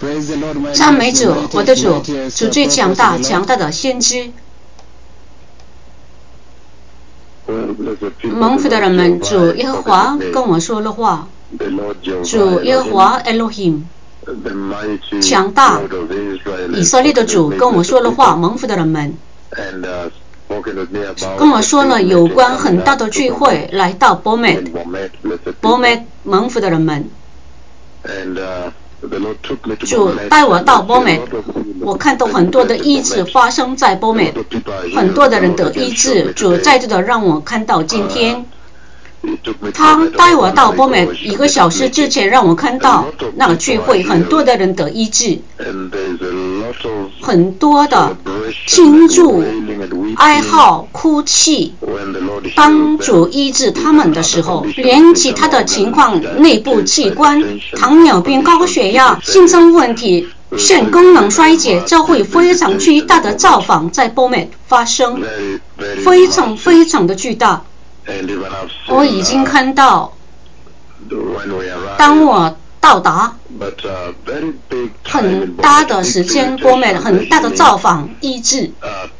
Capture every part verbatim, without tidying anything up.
赞美主，我的主，主最强大，强大的先知。蒙福的人们，主耶和华跟我说了话。主耶和华 Elohim 强大以色列的主跟我说了话。蒙福的人们跟我说了有关很大的聚会来到波美波美蒙福的人们，主带我到波美，我看到很多的医治发生在波美，很多的人得医治。主再度的让我看到今天他带我到波美一个小时之前，让我看到那个聚会很多的人得医治，很多的庆祝哀号哭泣。当主医治他们的时候，连其他的情况，内部器官、糖尿病、高血压、心脏问题、肾功能衰竭，这会非常巨大的造访在波美发生，非常非常的巨大。我已经看到，当我到达很大的时间，波美很大的造访医治，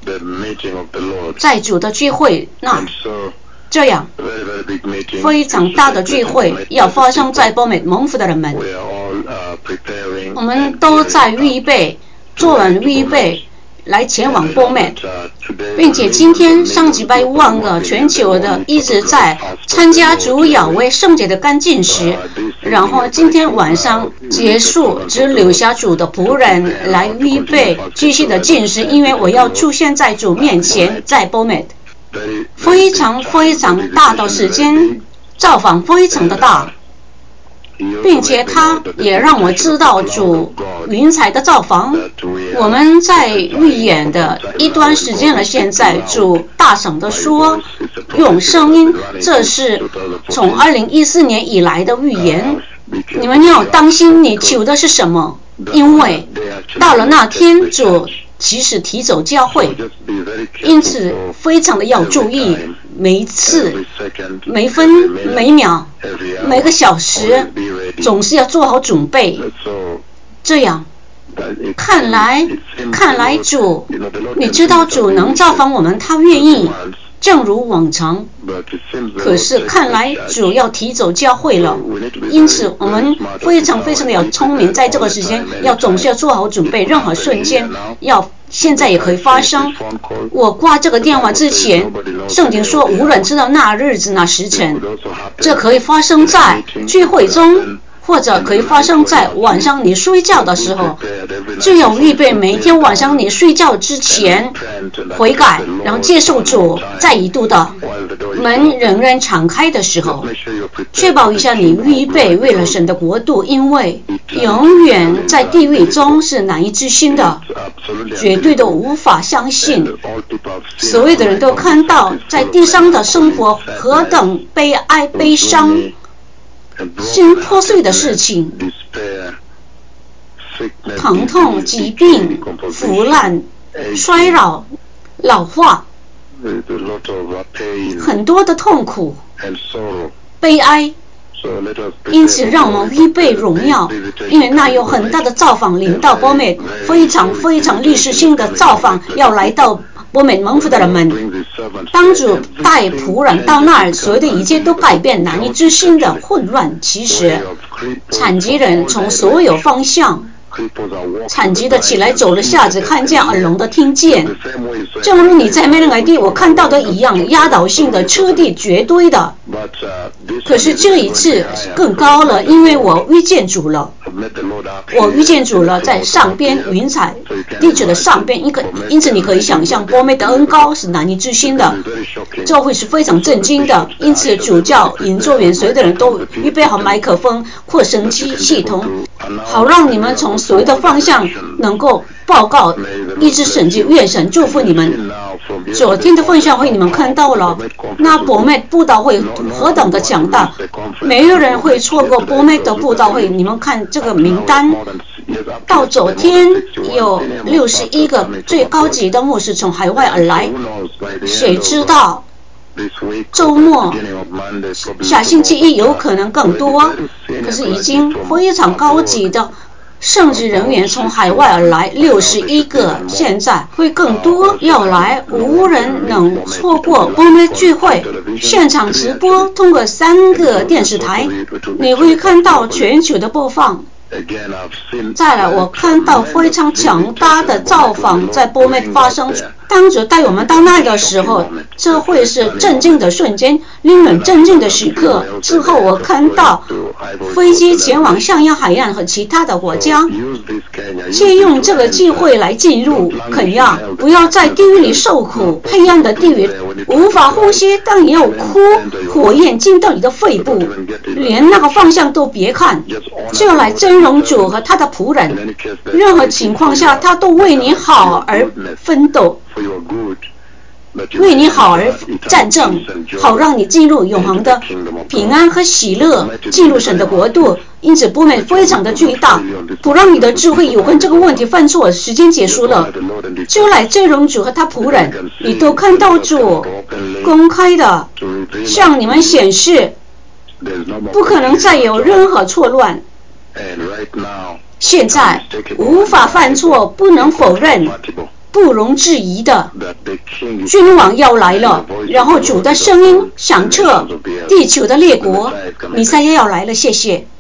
在主的聚会那这样非常大的聚会要发生在波美蒙福的人们，我们都在预备，做完预备来前往波美，并且今天上几百万个全球的一直在参加主亚威圣节的干禁食，然后今天晚上结束，只留下主的仆人来预备继续的禁食，因为我要出现在主面前，在波美非常非常大的时间，造访非常的大，并且他也让我知道主云彩的造访。我们在预演的一段时间了，现在主大声的说，用声音，这是从二零一四年以来的预言。你们要当心你求的是什么，因为到了那天主其实提走教会，因此非常的要注意，每一次每分每秒每个小时总是要做好准备。这样看来看来主，你知道主能造访我们，他愿意正如往常，可是看来主要提走教会了，因此我们非常非常的要聪明，在这个时间要总是要做好准备，任何瞬间要现在也可以发生。我挂这个电话之前，圣经说无人知道那日子那时辰，这可以发生在聚会中，或者可以发生在晚上你睡觉的时候，只有预备每天晚上你睡觉之前悔改，然后接受主再一度的门仍然敞开的时候，确保一下你预备为了神的国度，因为永远在地狱中是难以置信的，绝对的无法相信。所有的人都看到在地上的生活何等悲哀悲伤心破碎的事情，疼痛、疾病、腐烂、衰老、老化，很多的痛苦、悲哀。因此让我们预备荣耀，因为那有很大的造访临到波美，非常非常历史性的造访要来到波美蒙福的人们。当主带仆人到那儿，所有的一切都改变，难以置信的混乱。其实残疾人从所有方向，残疾的起来走了下子，看见耳聋的听见，正如你在美人地我看到的一样，压倒性的彻底绝对的。可是这一次更高了，因为我遇见主了，我遇见主了，在上边云彩地址的上边，因此你可以想象波美的恩高是难以置信的，这会是非常震惊的。因此主教引座员所有的人都预备好麦克风扩声机系统，好让你们从所有的方向能够报告医治神迹，愿神祝福你们。昨天的分享会你们看到了，那波美布道会何等的强大，没有人会错过波美的布道会。你们看这个名单，到昨天有六十一个最高级的牧师从海外而来，谁知道周末下星期一有可能更多，可是已经非常高级的圣职人员从海外而来六十一个，现在会更多要来，无人能错过波梅聚会现场直播，通过三个电视台，你会看到全球的播放。再来，我看到非常强大的造访在波梅发生。当主带我们到那个时候，这会是震惊的瞬间，令人震惊的时刻。之后我看到飞机前往象牙海岸和其他的国家，借用这个机会来进入肯亚，不要在地狱里受苦，黑暗的地狱无法呼吸，但也有哭，火焰进到你的肺部，连那个方向都别看，就来真容主和他的仆人，任何情况下他都为你好而奋斗，为你好而战争，好让你进入永恒的平安和喜乐，进入神的国度。因此波梅非常的巨大，不让你的智慧有关这个问题犯错。时间结束了，就来真容主和他仆人，你都看到主公开的向你们显示，不可能再有任何错乱。现在无法犯错，不能否认，不容置疑的，君王要来了，然后主的声音响彻地球的列国，弥赛亚要来了。谢谢。